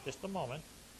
Just a moment.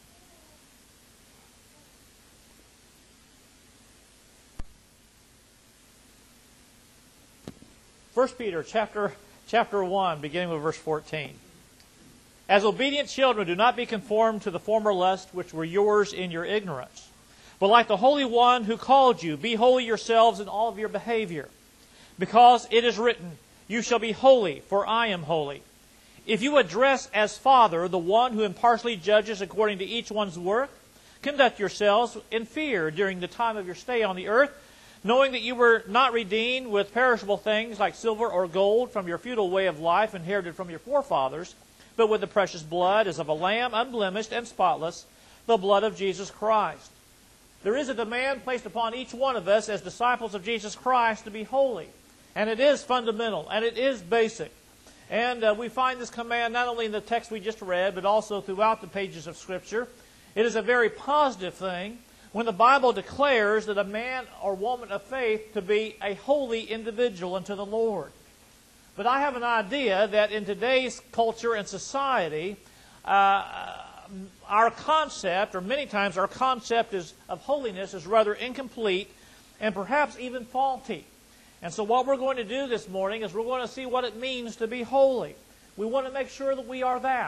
1 Peter chapter 1, beginning with verse 14. As obedient children, do not be conformed to the former lusts which were yours in your ignorance. But like the Holy One who called you, be holy yourselves in all of your behavior. Because it is written, you shall be holy, for I am holy. If you address as Father the one who impartially judges according to each one's work, conduct yourselves in fear during the time of your stay on the earth, knowing that you were not redeemed with perishable things like silver or gold from your futile way of life inherited from your forefathers, but with the precious blood as of a lamb, unblemished and spotless, the blood of Jesus Christ. There is a demand placed upon each one of us as disciples of Jesus Christ to be holy. And it is fundamental, and it is basic. And we find this command not only in the text we just read, but also throughout the pages of Scripture. It is a very positive thing when the Bible declares that a man or woman of faith to be a holy individual unto the Lord. But I have an idea that in today's culture and society, our concept, or many times our concept of holiness is rather incomplete and perhaps even faulty. And so what we're going to do this morning is we're going to see what it means to be holy. We want to make sure that we are that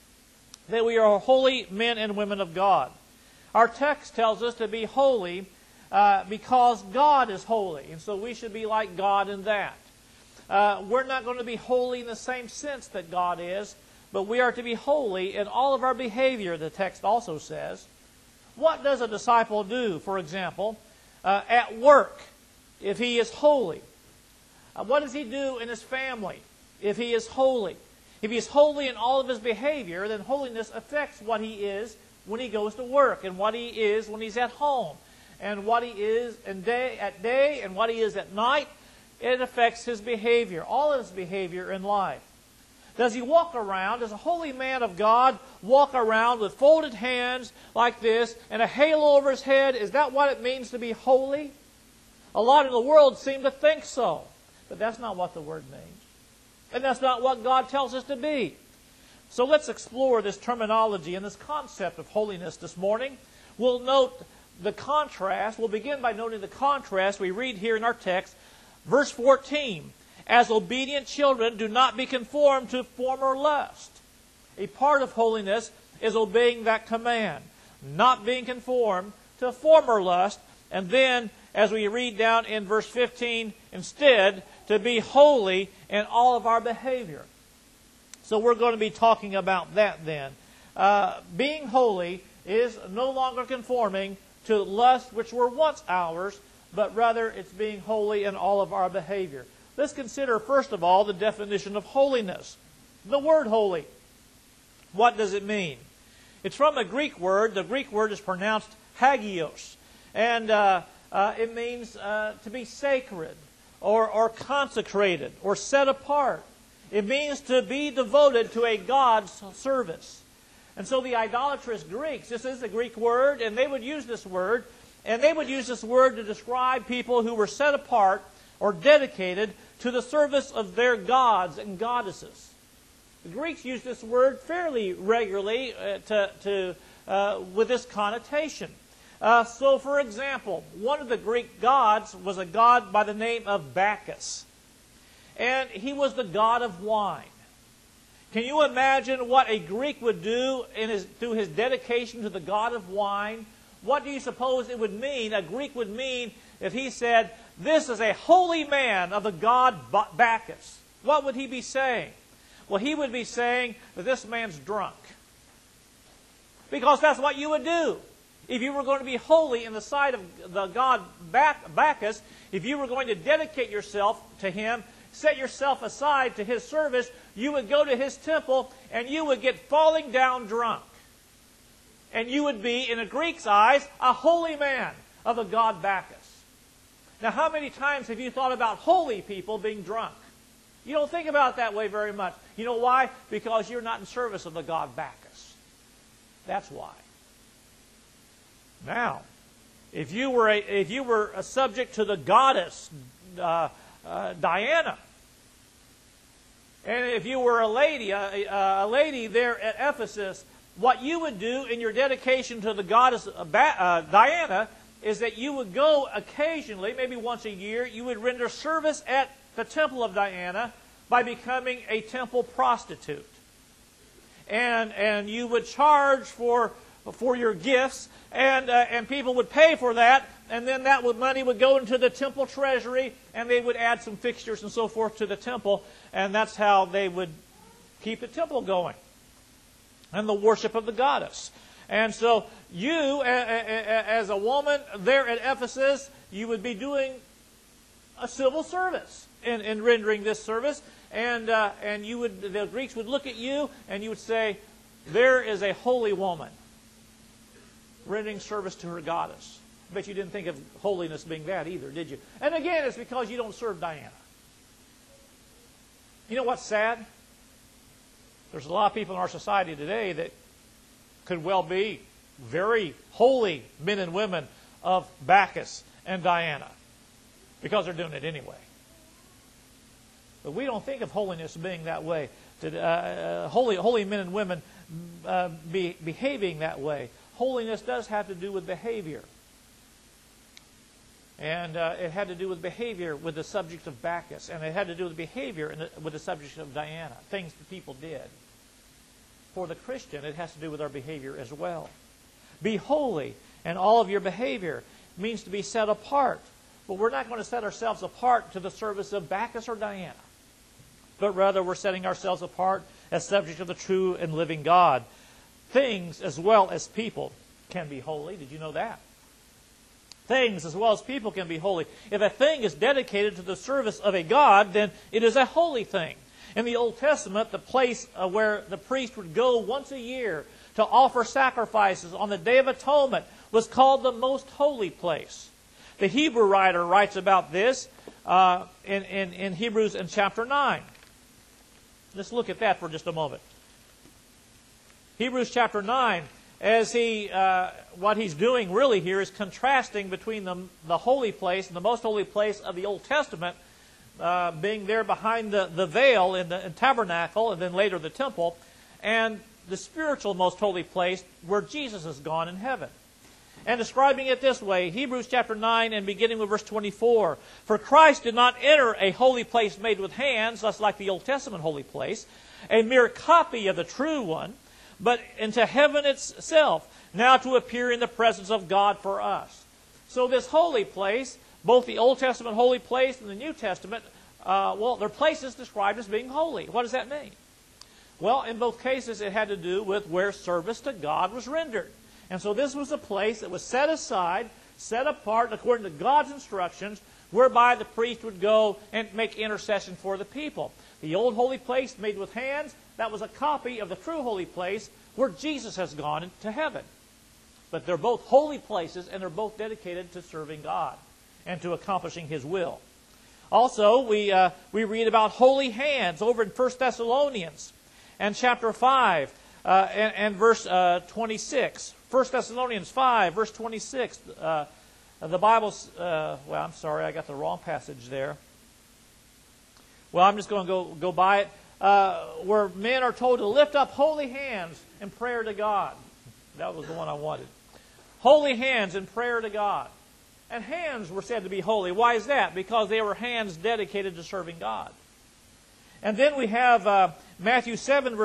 we are holy men and women of God. Our text tells us to be holy because God is holy, and so we should be like God in that. We're not going to be holy in the same sense that God is, but we are to be holy in all of our behavior, the text also says. What does a disciple do, for example, at work if he is holy? What does he do in his family if he is holy? If he is holy in all of his behavior, then holiness affects what he is when he goes to work, and what he is when he's at home, and what he is at day and what he is at night. It affects his behavior, all of his behavior in life. Does he walk around, does a holy man of God walk around with folded hands like this and a halo over his head? Is that what it means to be holy? A lot in the world seem to think so, but that's not what the word means. And that's not what God tells us to be. So let's explore this terminology and this concept of holiness this morning. We'll note the contrast. We'll begin by noting the contrast we read here in our text. Verse 14, as obedient children, do not be conformed to former lust. A part of holiness is obeying that command, not being conformed to former lust. And then, as we read down in verse 15, instead, to be holy in all of our behavior. So we're going to be talking about that then. Being holy is no longer conforming to lusts which were once ours, but rather it's being holy in all of our behavior. Let's consider, first of all, the definition of holiness. The word holy. What does it mean? It's from a Greek word. The Greek word is pronounced hagios. And it means to be sacred, or consecrated, or set apart. It means to be devoted to a God's service. And so the idolatrous Greeks, this is a Greek word, and they would use this word, to describe people who were set apart or dedicated to the service of their gods and goddesses. The Greeks used this word fairly regularly with this connotation. So, for example, one of the Greek gods was a god by the name of Bacchus. And he was the god of wine. Can you imagine what a Greek would do through his dedication to the god of wine? What do you suppose it would mean, a Greek would mean, if he said, this is a holy man of the god Bacchus? What would he be saying? Well, he would be saying that this man's drunk. Because that's what you would do. If you were going to be holy in the sight of the god Bacchus, if you were going to dedicate yourself to him, set yourself aside to his service, you would go to his temple and you would get falling down drunk. And you would be, in a Greek's eyes, a holy man of the god Bacchus. Now, how many times have you thought about holy people being drunk? You don't think about it that way very much. You know why? Because you're not in service of the god Bacchus. That's why. Now, if you were a subject to the goddess Diana, and if you were a lady there at Ephesus, what you would do in your dedication to the goddess Diana is that you would go occasionally, maybe once a year, you would render service at the temple of Diana by becoming a temple prostitute. And you would charge for your gifts, and people would pay for that, and then that money would go into the temple treasury, and they would add some fixtures and so forth to the temple, and that's how they would keep the temple going and the worship of the goddess. And so you, as a woman there at Ephesus, you would be doing a civil service in rendering this service, and the Greeks would look at you and you would say, there is a holy woman rendering service to her goddess. I bet you didn't think of holiness being that either, did you? And again, it's because you don't serve Diana. You know what's sad? There's a lot of people in our society today that could well be very holy men and women of Bacchus and Diana because they're doing it anyway. But we don't think of holiness being that way. Holy men and women behaving that way. Holiness does have to do with behavior. And it had to do with behavior with the subject of Bacchus. And it had to do with behavior with the subject of Diana. Things that people did. For the Christian, it has to do with our behavior as well. Be holy in all of your behavior. It means to be set apart. But we're not going to set ourselves apart to the service of Bacchus or Diana. But rather we're setting ourselves apart as subject of the true and living God. Things as well as people can be holy. Did you know that? Things as well as people can be holy. If a thing is dedicated to the service of a god, then it is a holy thing. In the Old Testament, the place where the priest would go once a year to offer sacrifices on the Day of Atonement was called the most holy place. The Hebrew writer writes about this in Hebrews in chapter 9. Let's look at that for just a moment. Hebrews chapter 9, as what he's doing really here is contrasting between the holy place and the most holy place of the Old Testament, being there behind the veil in the tabernacle and then later the temple, and the spiritual most holy place where Jesus has gone in heaven. And describing it this way, Hebrews chapter 9 and beginning with verse 24, For Christ did not enter a holy place made with hands, thus like the Old Testament holy place, a mere copy of the true one, but into heaven itself, now to appear in the presence of God for us. So this holy place, both the Old Testament holy place and the New Testament, they're places described as being holy. What does that mean? Well, in both cases it had to do with where service to God was rendered. And so this was a place that was set aside, set apart according to God's instructions, whereby the priest would go and make intercession for the people. The old holy place made with hands, that was a copy of the true holy place where Jesus has gone into heaven. But they're both holy places, and they're both dedicated to serving God and to accomplishing His will. Also, we read about holy hands over in 1 Thessalonians and chapter 5 and verse 26. 1 Thessalonians 5, verse 26. The Bible's, I'm sorry, I got the wrong passage there. Well, I'm just going to go by it. Where men are told to lift up holy hands in prayer to God. That was the one I wanted. Holy hands in prayer to God. And hands were said to be holy. Why is that? Because they were hands dedicated to serving God. And then we have Matthew 27,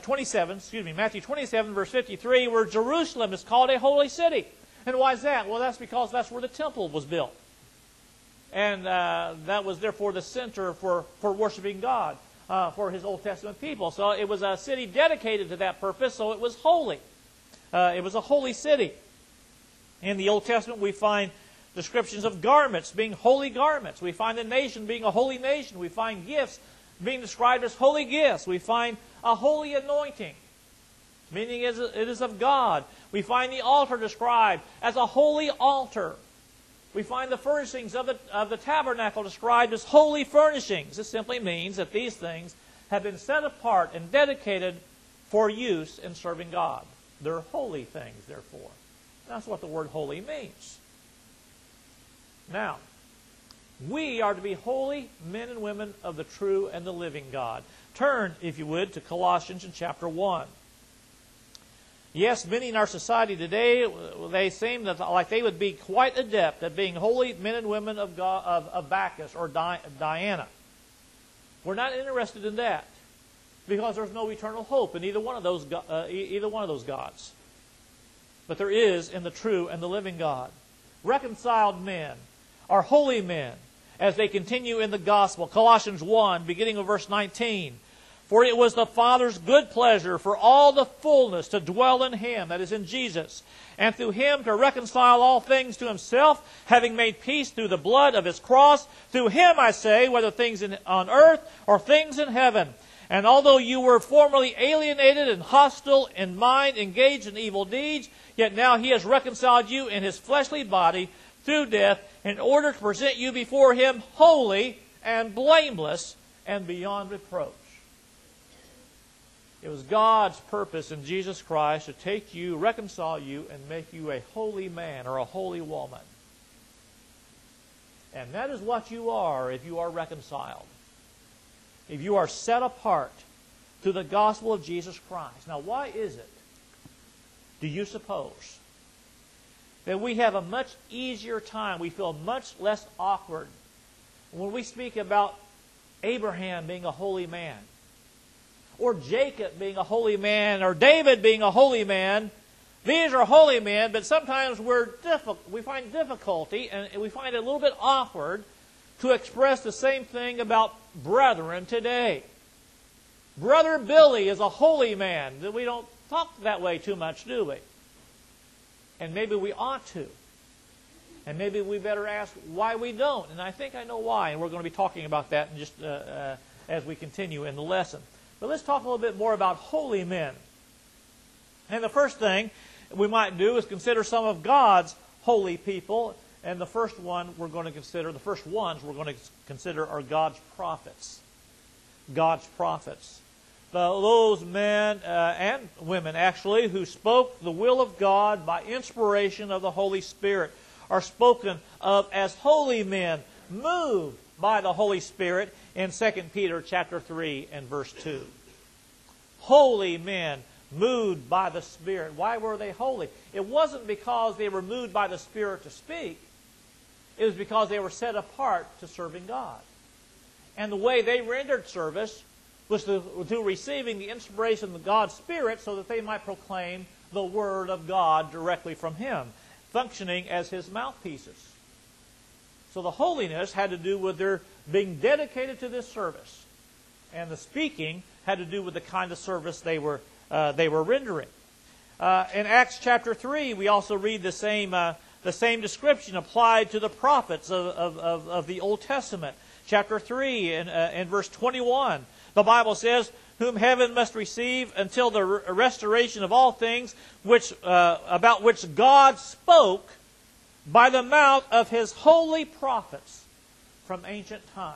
verse 53, where Jerusalem is called a holy city. And why is that? Well, that's because that's where the temple was built. And that was therefore the center for worshiping God, for His Old Testament people. So it was a city dedicated to that purpose, so it was holy. It was a holy city. In the Old Testament, we find descriptions of garments being holy garments. We find the nation being a holy nation. We find gifts being described as holy gifts. We find a holy anointing, meaning it is of God. We find the altar described as a holy altar. We find the furnishings of the tabernacle described as holy furnishings. This simply means that these things have been set apart and dedicated for use in serving God. They're holy things, therefore. That's what the word holy means. Now, we are to be holy men and women of the true and the living God. Turn, if you would, to Colossians in chapter 1. Yes, many in our society today, they seem like they would be quite adept at being holy men and women of Bacchus or Diana. We're not interested in that because there's no eternal hope in either one of those gods. But there is in the true and the living God. Reconciled men are holy men as they continue in the gospel. Colossians 1, beginning of verse 19. For it was the Father's good pleasure for all the fullness to dwell in Him, that is in Jesus, and through Him to reconcile all things to Himself, having made peace through the blood of His cross. Through Him, I say, whether things on earth or things in heaven. And although you were formerly alienated and hostile in mind, engaged in evil deeds, yet now He has reconciled you in His fleshly body through death, in order to present you before Him holy and blameless and beyond reproach. It was God's purpose in Jesus Christ to take you, reconcile you, and make you a holy man or a holy woman. And that is what you are if you are reconciled. If you are set apart through the gospel of Jesus Christ. Now, why is it, do you suppose, that we have a much easier time, we feel much less awkward when we speak about Abraham being a holy man, or Jacob being a holy man, or David being a holy man? These are holy men, but sometimes we find difficulty, and we find it a little bit awkward to express the same thing about brethren today. Brother Billy is a holy man. We don't talk that way too much, do we? And maybe we ought to. And maybe we better ask why we don't. And I think I know why, and we're going to be talking about that in just as we continue in the lesson. But let's talk a little bit more about holy men. And the first thing we might do is consider some of God's holy people. And the first ones we're going to consider are God's prophets. God's prophets. Those men and women, actually, who spoke the will of God by inspiration of the Holy Spirit are spoken of as holy men, moved by the Holy Spirit in 2 Peter chapter 3 and verse 2. Holy men moved by the Spirit. Why were they holy? It wasn't because they were moved by the Spirit to speak. It was because they were set apart to serving God. And the way they rendered service was through receiving the inspiration of God's Spirit so that they might proclaim the Word of God directly from Him, functioning as His mouthpieces. So the holiness had to do with their being dedicated to this service. And the speaking had to do with the kind of service they were rendering. In Acts chapter 3, we also read the same description applied to the prophets of the Old Testament. Chapter 3 in verse 21, the Bible says, whom heaven must receive until the restoration of all things, about which God spoke by the mouth of His holy prophets from ancient time.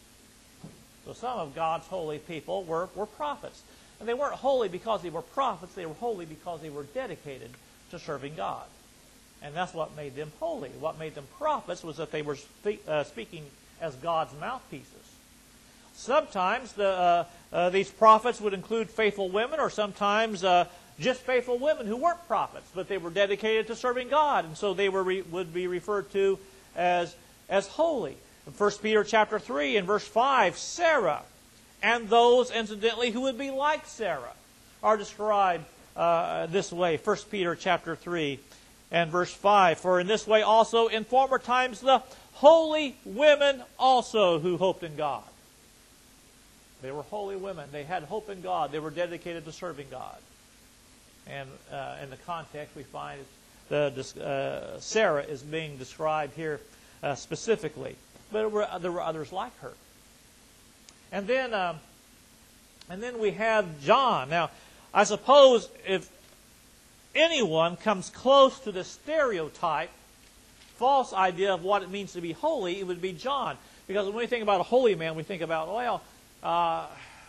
So some of God's holy people were prophets. And they weren't holy because they were prophets. They were holy because they were dedicated to serving God. And that's what made them holy. What made them prophets was that they were speaking as God's mouthpieces. Sometimes these prophets would include faithful women, or sometimes just faithful women who weren't prophets, but they were dedicated to serving God, and so they would be referred to as holy. In 1 Peter chapter 3 and verse 5, Sarah and those, incidentally, who would be like Sarah are described this way. 1 Peter chapter 3 and verse 5, for in this way also in former times the holy women also who hoped in God. They were holy women. They had hope in God. They were dedicated to serving God. And in the context, we find Sarah is being described here specifically. But there were others like her. And then we have John. Now, I suppose if anyone comes close to the stereotype, false idea of what it means to be holy, it would be John. Because when we think about a holy man, we think about, a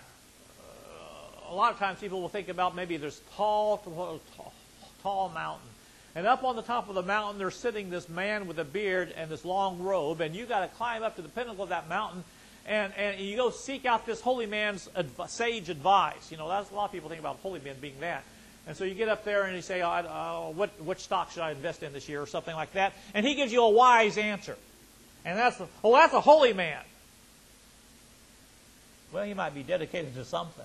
lot of times people will think about maybe this tall mountain. And up on the top of the mountain, there's sitting this man with a beard and this long robe. And you've got to climb up to the pinnacle of that mountain. And you go seek out this holy man's sage advice. That's a lot of people think about holy men being that. And so you get up there and you say, which stock should I invest in this year, or something like that. And he gives you a wise answer. And that's a holy man. Well, he might be dedicated to something.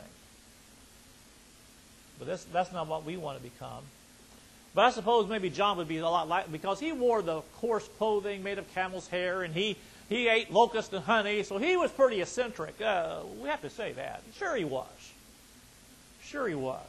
But that's not what we want to become. But I suppose maybe John would be a lot like, because he wore the coarse clothing made of camel's hair, and he ate locust and honey, so he was pretty eccentric. We have to say that. Sure he was. Sure he was.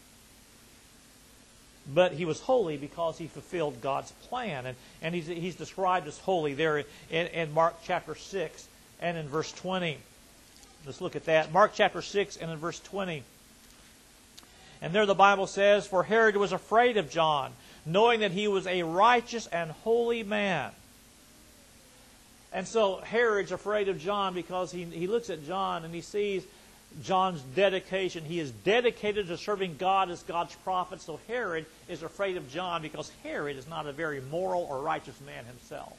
But he was holy because he fulfilled God's plan. And he's described as holy there in Mark chapter 6 and in verse 20. Let's look at that. Mark chapter 6 and in verse 20. And there the Bible says, "For Herod was afraid of John, knowing that he was a righteous and holy man." And so Herod's afraid of John because he looks at John and he sees John's dedication. He is dedicated to serving God as God's prophet. So Herod is afraid of John because Herod is not a very moral or righteous man himself.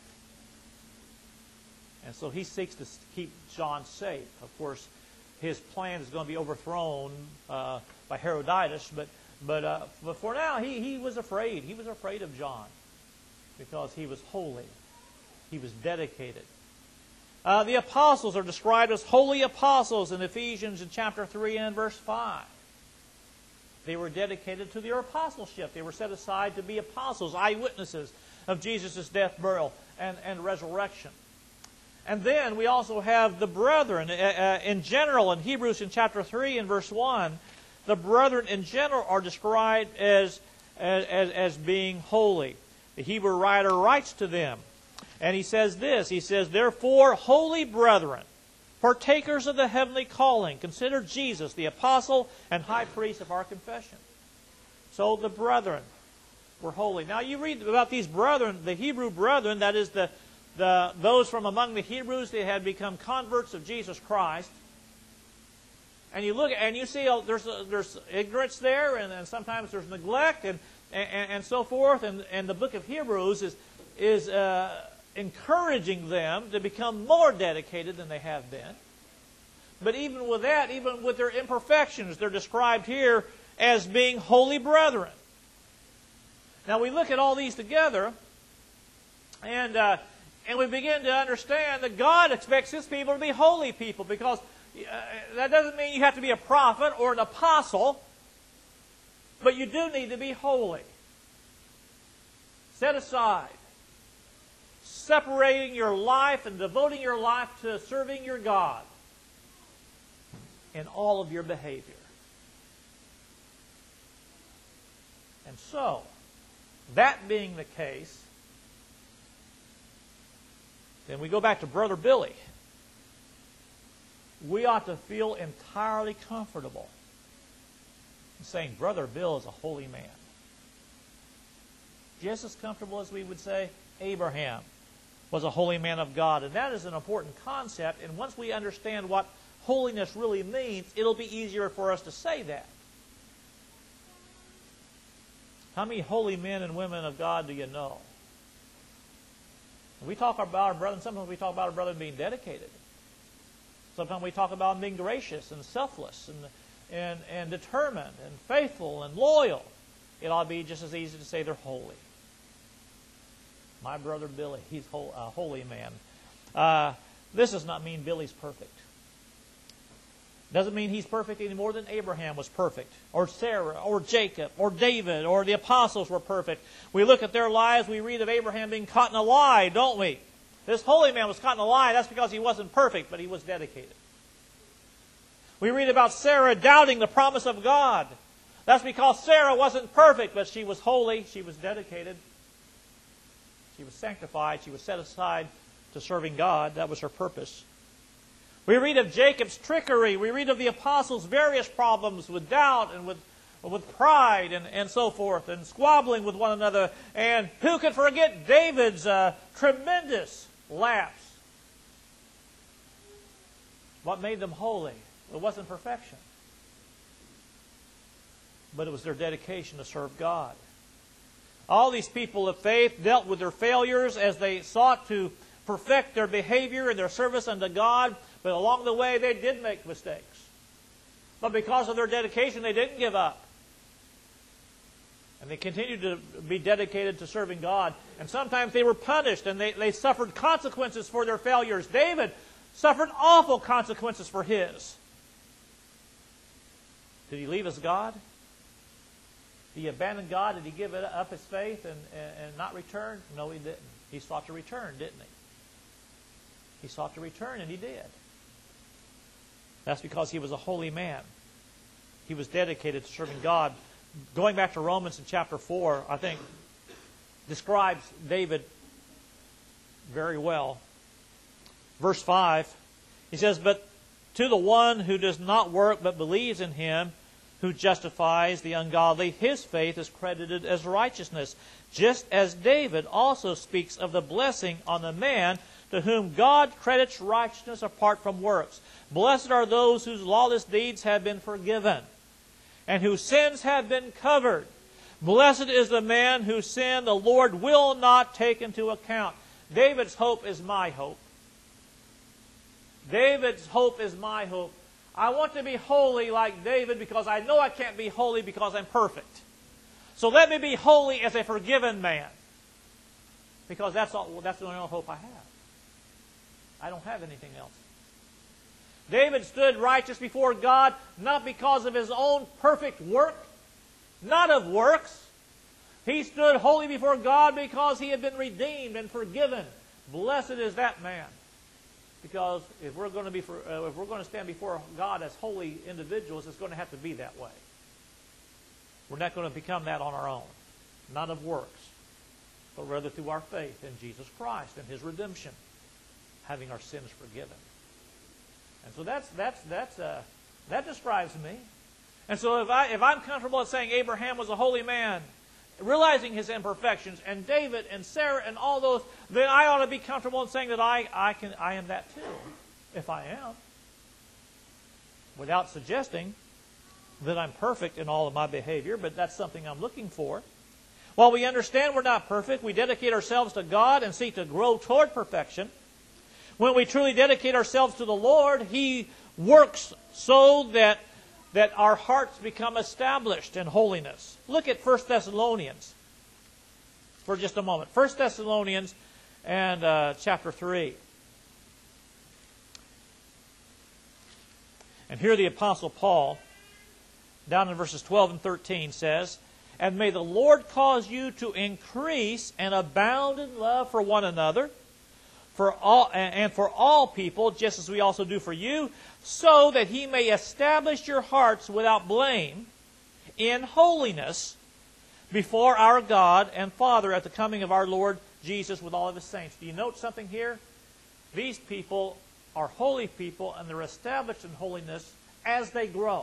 And so he seeks to keep John safe. Of course, his plan is going to be overthrown by Herodias, but for now he was afraid. He was afraid of John because he was holy. He was dedicated. The apostles are described as holy apostles in Ephesians in chapter 3 and verse 5. They were dedicated to their apostleship. They were set aside to be apostles, eyewitnesses of Jesus' death, burial, and resurrection. And then we also have the brethren in general in Hebrews in chapter 3 and verse 1. The brethren in general are described as being holy. The Hebrew writer writes to them, and he says this. He says, "Therefore, holy brethren, partakers of the heavenly calling, consider Jesus, the apostle and high priest of our confession." So the brethren were holy. Now you read about these brethren, the Hebrew brethren, that is those from among the Hebrews that had become converts of Jesus Christ. And you look and you see there's ignorance there, and sometimes there's neglect and so forth. And the book of Hebrews is encouraging them to become more dedicated than they have been. But even with that, even with their imperfections, they're described here as being holy brethren. Now we look at all these together, and we begin to understand that God expects His people to be holy people, because that doesn't mean you have to be a prophet or an apostle, but you do need to be holy. Set aside. Separating your life and devoting your life to serving your God in all of your behavior. And so, that being the case, then we go back to Brother Billy. We ought to feel entirely comfortable in saying Brother Bill is a holy man. Just as comfortable as we would say Abraham was a holy man of God. And that is an important concept. And once we understand what holiness really means, it'll be easier for us to say that. How many holy men and women of God do you know? We talk about our brethren. Sometimes we talk about our brethren being dedicated. Sometimes we talk about them being gracious and selfless and determined and faithful and loyal. It ought to be just as easy to say they're holy. My brother Billy, he's a holy man. This does not mean Billy's perfect. Doesn't mean he's perfect any more than Abraham was perfect, or Sarah, or Jacob, or David, or the apostles were perfect. We look at their lives, we read of Abraham being caught in a lie, don't we? This holy man was caught in a lie. That's because he wasn't perfect, but he was dedicated. We read about Sarah doubting the promise of God. That's because Sarah wasn't perfect, but she was holy, she was dedicated. She was sanctified. She was set aside to serving God. That was her purpose. We read of Jacob's trickery. We read of the apostles' various problems with doubt and with pride and so forth, and squabbling with one another. And who could forget David's tremendous lapse? What made them holy? It wasn't perfection, but it was their dedication to serve God. All these people of faith dealt with their failures as they sought to perfect their behavior and their service unto God. But along the way, they did make mistakes. But because of their dedication, they didn't give up. And they continued to be dedicated to serving God. And sometimes they were punished and they suffered consequences for their failures. David suffered awful consequences for his. Did he leave his God? Did he abandon God? Did he give up his faith and not return? No, he didn't. He sought to return, didn't he? He sought to return, and he did. That's because he was a holy man. He was dedicated to serving God. Going back to Romans in chapter 4, I think, describes David very well. Verse 5, he says, "But to the one who does not work but believes in him who justifies the ungodly, his faith is credited as righteousness. Just as David also speaks of the blessing on the man to whom God credits righteousness apart from works. Blessed are those whose lawless deeds have been forgiven, and whose sins have been covered. Blessed is the man whose sin the Lord will not take into account." David's hope is my hope. David's hope is my hope. I want to be holy like David because I know I can't be holy because I'm perfect. So let me be holy as a forgiven man, because that's the only hope I have. I don't have anything else. David stood righteous before God not because of his own perfect work, not of works. He stood holy before God because he had been redeemed and forgiven. Blessed is that man. Because if we're going to stand before God as holy individuals, it's going to have to be that way. We're not going to become that on our own, not of works, but rather through our faith in Jesus Christ and His redemption, having our sins forgiven. And so that describes me. And so if I'm comfortable at saying Abraham was a holy man, realizing his imperfections, and David and Sarah and all those, then I ought to be comfortable in saying that I am that too, if I am, without suggesting that I'm perfect in all of my behavior, but that's something I'm looking for. While we understand we're not perfect, we dedicate ourselves to God and seek to grow toward perfection. When we truly dedicate ourselves to the Lord, He works so that our hearts become established in holiness. Look at 1 Thessalonians for just a moment. 1 Thessalonians and chapter 3. And here the Apostle Paul, down in verses 12 and 13, says, "And may the Lord cause you to increase and abound in love for one another, for all people, just as we also do for you, so that He may establish your hearts without blame in holiness before our God and Father at the coming of our Lord Jesus with all of His saints." Do you note something here? These people are holy people, and they're established in holiness as they grow.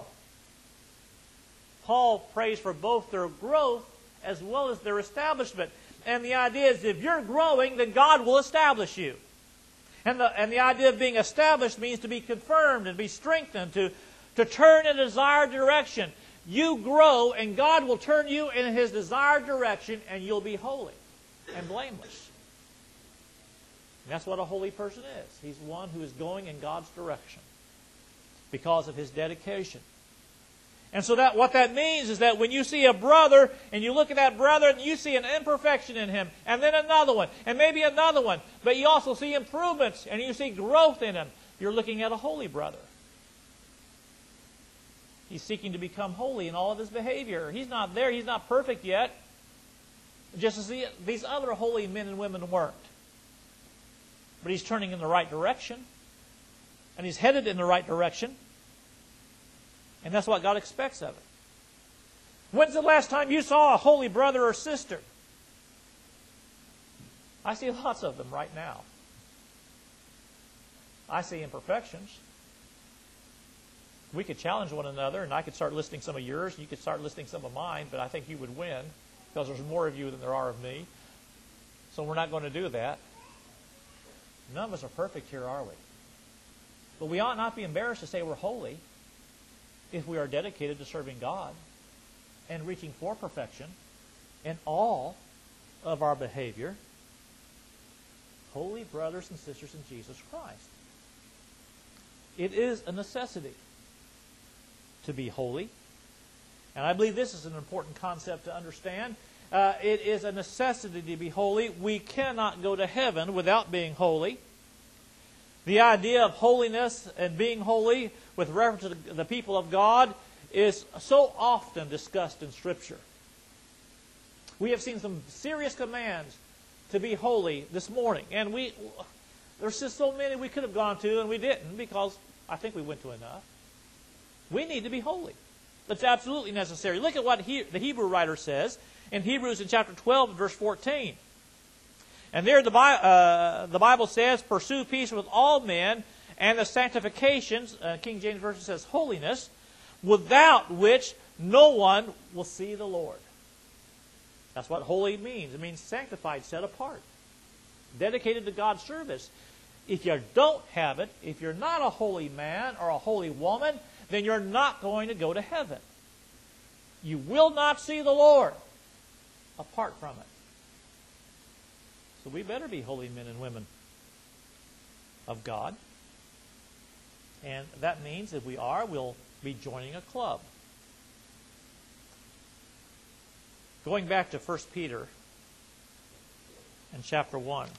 Paul prays for both their growth as well as their establishment. And the idea is if you're growing, then God will establish you. And the idea of being established means to be confirmed and be strengthened, to turn in a desired direction. You grow, and God will turn you in His desired direction, and you'll be holy and blameless. And that's what a holy person is. He's one who is going in God's direction because of his dedication. And so what that means is that when you see a brother and you look at that brother and you see an imperfection in him, and then another one, and maybe another one, but you also see improvements and you see growth in him, you're looking at a holy brother. He's seeking to become holy in all of his behavior. He's not there. He's not perfect yet, just as these other holy men and women weren't. But he's turning in the right direction, and he's headed in the right direction. And that's what God expects of it. When's the last time you saw a holy brother or sister? I see lots of them right now. I see imperfections. We could challenge one another, and I could start listing some of yours, and you could start listing some of mine, but I think you would win because there's more of you than there are of me. So we're not going to do that. None of us are perfect here, are we? But we ought not be embarrassed to say we're holy if we are dedicated to serving God and reaching for perfection in all of our behavior. Holy brothers and sisters in Jesus Christ. It is a necessity to be holy. And I believe this is an important concept to understand. It is a necessity to be holy. We cannot go to heaven without being holy. The idea of holiness and being holy with reference to the people of God is so often discussed in Scripture. We have seen some serious commands to be holy this morning. And there's just so many we could have gone to and we didn't because I think we went to enough. We need to be holy. That's absolutely necessary. Look at what the Hebrew writer says in Hebrews in chapter 12 verse 14. And there the Bible says, pursue peace with all men and the sanctifications, King James Version says holiness, without which no one will see the Lord. That's what holy means. It means sanctified, set apart, dedicated to God's service. If you don't have it, if you're not a holy man or a holy woman, then you're not going to go to heaven. You will not see the Lord apart from it. So we better be holy men and women of God. And that means if we are, we'll be joining a club. Going back to 1 Peter in chapter 1.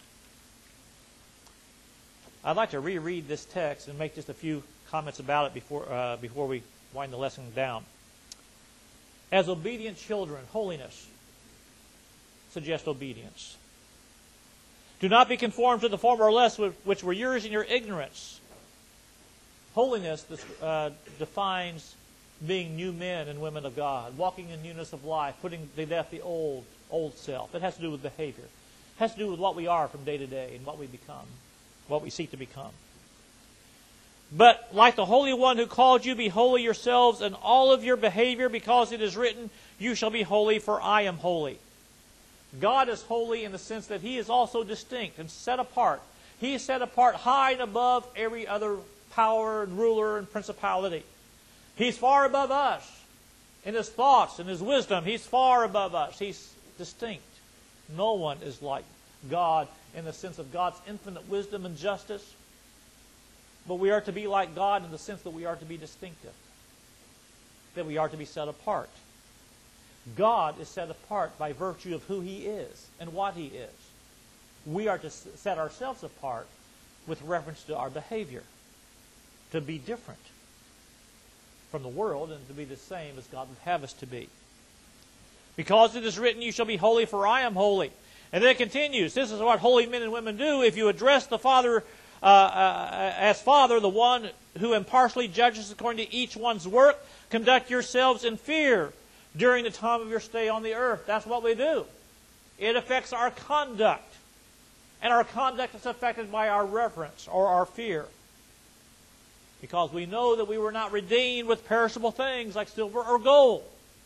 I'd like to reread this text and make just a few comments about it before we wind the lesson down. As obedient children, holiness suggests obedience. Do not be conformed to the former lusts which were yours in your ignorance. Holiness defines being new men and women of God, walking in newness of life, putting to death the old self. It has to do with behavior. It has to do with what we are from day to day and what we become, what we seek to become. But like the Holy One who called you, be holy yourselves in all of your behavior, because it is written, you shall be holy, for I am holy. God is holy in the sense that He is also distinct and set apart. He is set apart high and above every other power and ruler and principality. He's far above us in His thoughts and His wisdom. He's far above us. He's distinct. No one is like God in the sense of God's infinite wisdom and justice. But we are to be like God in the sense that we are to be distinctive, that we are to be set apart. God is set apart by virtue of who He is and what He is. We are to set ourselves apart with reference to our behavior, to be different from the world and to be the same as God would have us to be. Because it is written, you shall be holy, for I am holy. And then it continues, this is what holy men and women do. If you address the Father as Father, the one who impartially judges according to each one's work, conduct yourselves in fear during the time of your stay on the earth. That's what we do. It affects our conduct. And our conduct is affected by our reverence or our fear. Because we know that we were not redeemed with perishable things like silver or gold,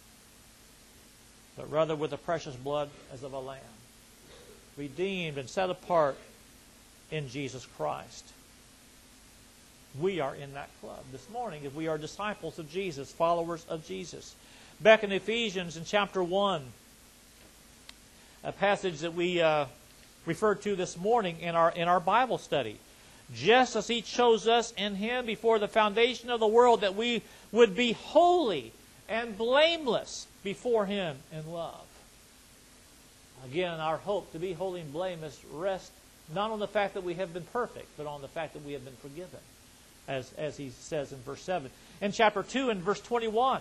but rather with the precious blood as of a lamb. Redeemed and set apart in Jesus Christ. We are in that club this morning if we are disciples of Jesus, followers of Jesus. Back in Ephesians in chapter 1, a passage that we referred to this morning in our Bible study. Just as He chose us in Him before the foundation of the world, that we would be holy and blameless before Him in love. Again, our hope to be holy and blameless rests not on the fact that we have been perfect, but on the fact that we have been forgiven, as he says in verse 7. In chapter 2 and verse 21,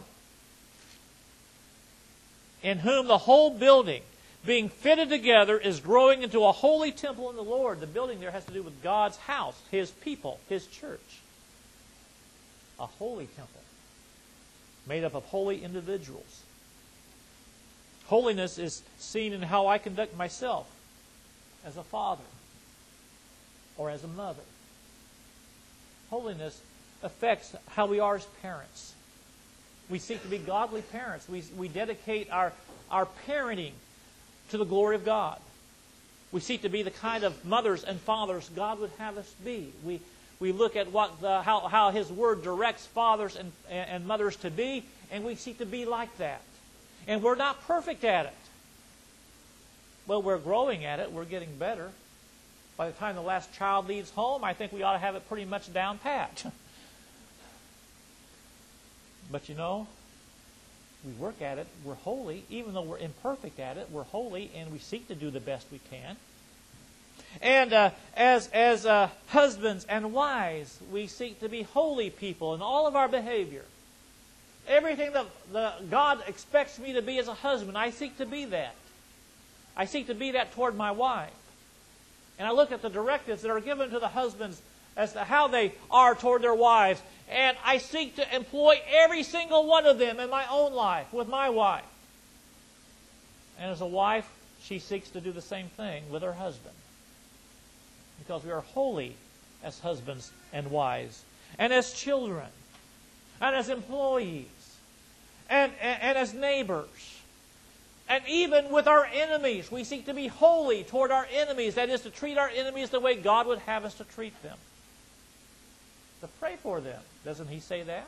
in whom the whole building, being fitted together, is growing into a holy temple in the Lord. The building there has to do with God's house, His people, His church. A holy temple made up of holy individuals. Holiness is seen in how I conduct myself as a father or as a mother. Holiness affects how we are as parents. We seek to be godly parents. We dedicate our parenting to the glory of God. We seek to be the kind of mothers and fathers God would have us be. We look at how His Word directs fathers and mothers to be, and we seek to be like that. And we're not perfect at it. Well, we're growing at it. We're getting better. By the time the last child leaves home, I think we ought to have it pretty much down pat. But you know, We work at it. We're holy. Even though we're imperfect at it, we're holy, and we seek to do the best we can. And as husbands and wives, we seek to be holy people in all of our behavior. Everything that God expects me to be as a husband, I seek to be that. I seek to be that toward my wife. And I look at the directives that are given to the husbands as to how they are toward their wives. And I seek to employ every single one of them in my own life, with my wife. And as a wife, she seeks to do the same thing with her husband. Because we are holy as husbands and wives. And as children. And as employees. And as neighbors. And even with our enemies, we seek to be holy toward our enemies. That is, to treat our enemies the way God would have us to treat them. To pray for them. Doesn't He say that?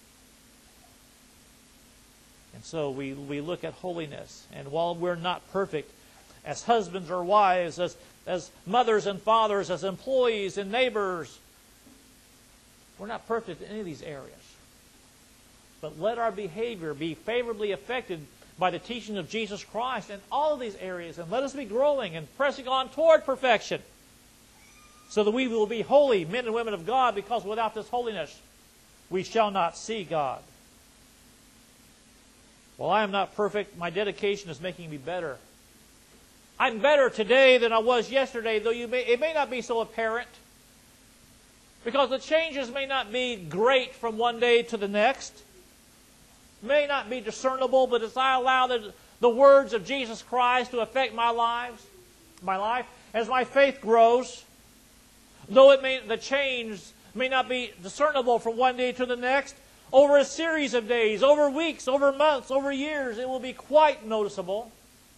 And so we look at holiness. And while we're not perfect as husbands or wives, as mothers and fathers, as employees and neighbors, we're not perfect in any of these areas. But let our behavior be favorably affected by the teaching of Jesus Christ in all of these areas. And let us be growing and pressing on toward perfection, so that we will be holy men and women of God, because without this holiness we shall not see God. While I am not perfect, my dedication is making me better. I'm better today than I was yesterday, though it may not be so apparent, because the changes may not be great from one day to the next. May not be discernible, but as I allow the words of Jesus Christ to affect my life, as my faith grows, though the change may not be discernible from one day to the next, over a series of days, over weeks, over months, over years, it will be quite noticeable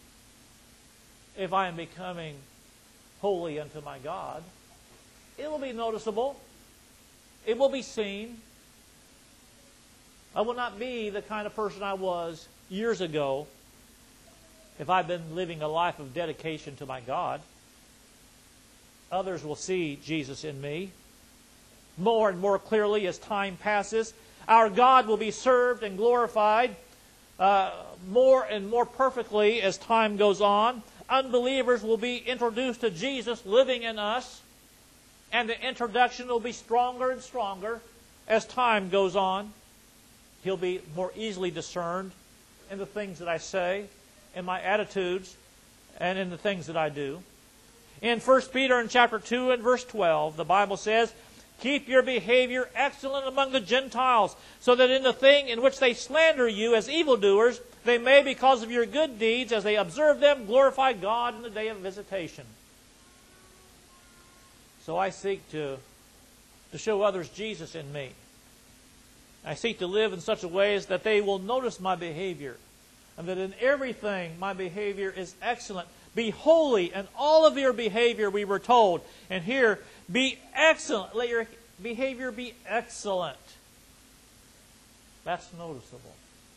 if I am becoming holy unto my God. It will be noticeable. It will be seen. I will not be the kind of person I was years ago if I've been living a life of dedication to my God. Others will see Jesus in me more and more clearly as time passes. Our God will be served and glorified more and more perfectly as time goes on. Unbelievers will be introduced to Jesus living in us, and the introduction will be stronger and stronger as time goes on. He'll be more easily discerned in the things that I say, in my attitudes, and in the things that I do. In 1 Peter in chapter 2 and verse 12, the Bible says, "Keep your behavior excellent among the Gentiles, so that in the thing in which they slander you as evildoers, they may, because of your good deeds, as they observe them, glorify God in the day of visitation." So I seek to show others Jesus in me. I seek to live in such a way as that they will notice my behavior, and that in everything my behavior is excellent. Be holy in all of your behavior, we were told. And here, be excellent. Let your behavior be excellent. That's noticeable.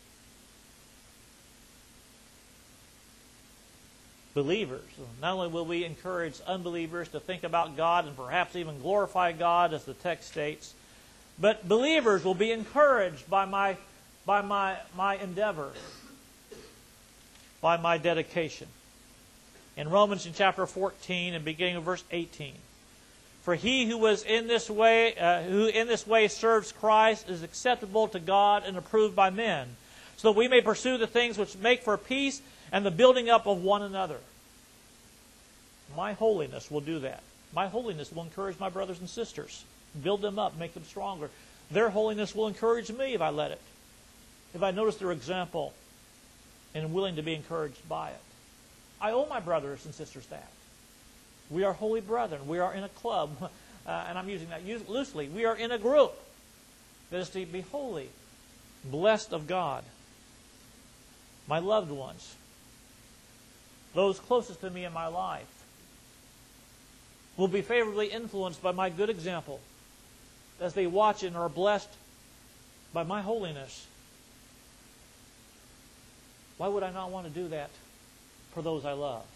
Believers, not only will we encourage unbelievers to think about God and perhaps even glorify God, as the text states, but believers will be encouraged by my endeavor, by my dedication. In Romans in chapter 14 and beginning of verse 18, "For he who in this way serves Christ is acceptable to God and approved by men, so that we may pursue the things which make for peace and the building up of one another." My holiness will do that. My holiness will encourage my brothers and sisters, build them up, make them stronger. Their holiness will encourage me if I let it, if I notice their example and am willing to be encouraged by it. I owe my brothers and sisters that. We are holy brethren. We are in a club, and I'm using that loosely. We are in a group that is to be holy, blessed of God. My loved ones, those closest to me in my life, will be favorably influenced by my good example as they watch and are blessed by my holiness. Why would I not want to do that for those I love?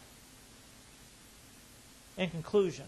In conclusion,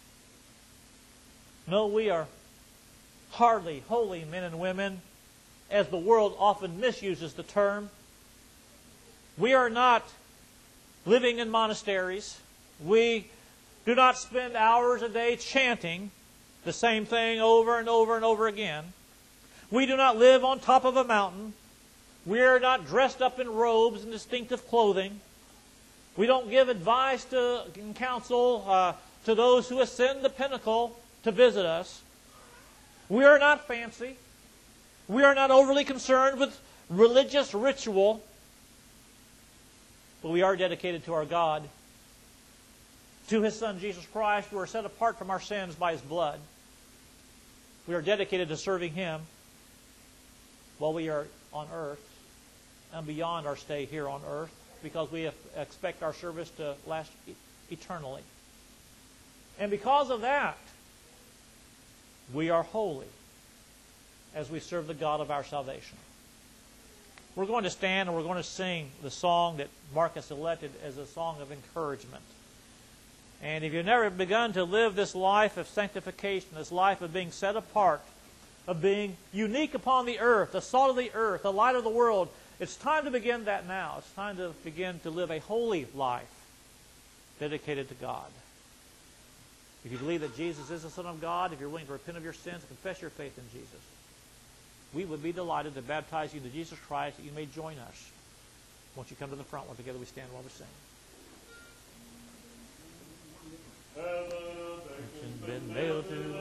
no, we are hardly holy men and women as the world often misuses the term. We are not living in monasteries. We do not spend hours a day chanting the same thing over and over and over again. We do not live on top of a mountain. We are not dressed up in robes and distinctive clothing. We don't give advice and counsel to those who ascend the pinnacle to visit us. We are not fancy. We are not overly concerned with religious ritual. But we are dedicated to our God, to His Son, Jesus Christ, who are set apart from our sins by His blood. We are dedicated to serving Him while we are on earth and beyond our stay here on earth, because we expect our service to last eternally. And because of that, we are holy as we serve the God of our salvation. We're going to stand and we're going to sing the song that Mark has selected as a song of encouragement. And if you've never begun to live this life of sanctification, this life of being set apart, of being unique upon the earth, the salt of the earth, the light of the world, it's time to begin that now. It's time to begin to live a holy life dedicated to God. If you believe that Jesus is the Son of God, if you're willing to repent of your sins and confess your faith in Jesus, we would be delighted to baptize you into Jesus Christ, that you may join us. Won't you come to the front while together we stand while we sing? Heaven been nailed to